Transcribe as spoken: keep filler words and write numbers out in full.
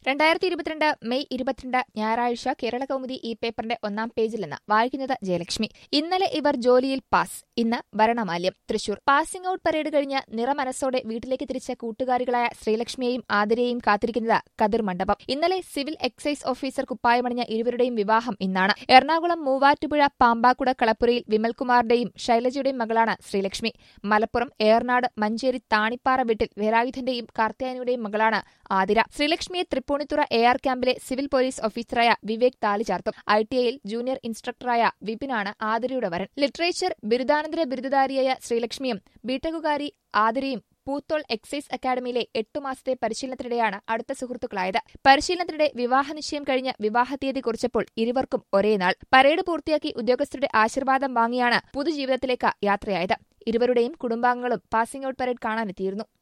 രണ്ടായിരത്തി ഇരുപത്തിരണ്ട് മെയ് ഇരുപത്തിരണ്ട് ഞായറാഴ്ച കേരളകൗമുദി ഈ പേപ്പറിന്റെ ഒന്നാം പേജിൽ നിന്ന് വായിക്കുന്നത് ജയലക്ഷ്മി. ഇന്നലെ ഇവർ ജോലിയിൽ പാസ്, ഇന്ന് ഭരണമാല്യം. തൃശൂർ. പാസിംഗ് ഔട്ട് പരേഡ് കഴിഞ്ഞ് നിറമനസ്സോടെ വീട്ടിലേക്ക് തിരിച്ച കൂട്ടുകാരികളായ ശ്രീലക്ഷ്മിയെയും ആതിരയെയും കാത്തിരിക്കുന്നത് കതിർ മണ്ഡപം. ഇന്നലെ സിവിൽ എക്സൈസ് ഓഫീസർ കുപ്പായമണിഞ്ഞ ഇരുവരുടെയും വിവാഹം ഇന്നാണ്. എറണാകുളം മൂവാറ്റുപുഴ പാമ്പാക്കുട കളപ്പുരയിൽ വിമൽകുമാറിന്റെയും ശൈലജയുടെയും മകളാണ് ശ്രീലക്ഷ്മി. മലപ്പുറം ഏറനാട് മഞ്ചേരി താണിപ്പാറ വീട്ടിൽ വേലായുധന്റെയും കാർത്തിയായനിയുടെയും മകളാണ് ആതിര. ശ്രീലക്ഷ്മിയെ തൃപ്പൂണിത്തുറ എ ആർ ക്യാമ്പിലെ സിവിൽ പോലീസ് ഓഫീസറായ വിവേക് താലി ചാർത്തും. ഐ ടി ഐയിൽ ജൂനിയർ ഇൻസ്ട്രക്ടറായ വിപിനാണ് ആതിരയുടെ വരൻ. ലിറ്ററേച്ചർ ബിരുദാനന്തര ബിരുദധാരിയായ ശ്രീലക്ഷ്മിയും ബിടെക്കുകാരി ആതിരയും പൂത്തോൾ എക്സൈസ് അക്കാദമിയിലെ എട്ടു മാസത്തെ പരിശീലനത്തിനിടെയാണ് അടുത്ത സുഹൃത്തുക്കളായത്. പരിശീലനത്തിനിടെ വിവാഹ നിശ്ചയം കഴിഞ്ഞ് വിവാഹതീയതി കുറിച്ചപ്പോൾ ഇരുവർക്കും ഒരേ നാൾ. പരേഡ് പൂർത്തിയാക്കി ഉദ്യോഗസ്ഥരുടെ ആശീർവാദം വാങ്ങിയാണ് പുതുജീവിതത്തിലേക്ക് യാത്രയായത്. ഇരുവരുടെയും കുടുംബാംഗങ്ങളും പാസിംഗ് ഔട്ട് പരേഡ് കാണാനെത്തിയിരുന്നു.